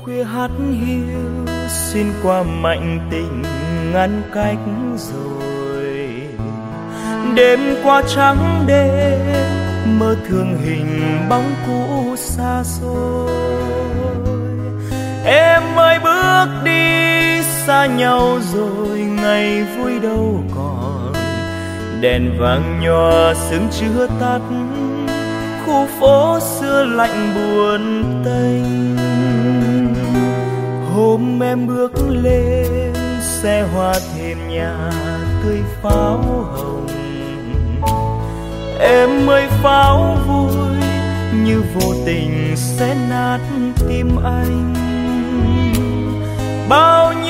khuya hát hiu xuyên qua mạnh tình ngăn cách rồi. Đêm qua trắng đêm mơ thương hình bóng cũ xa xôi. Em ơi bước đi xa nhau rồi, ngày vui đâu còn. Đèn vàng nhòa sương chưa tắt, khu phố xưa lạnh buồn tênh. Hôm em bước lên xe hoa thềm nhà tươi pháo hồng. Em ơi pháo vui như vô tình xé nát tim anh. Bao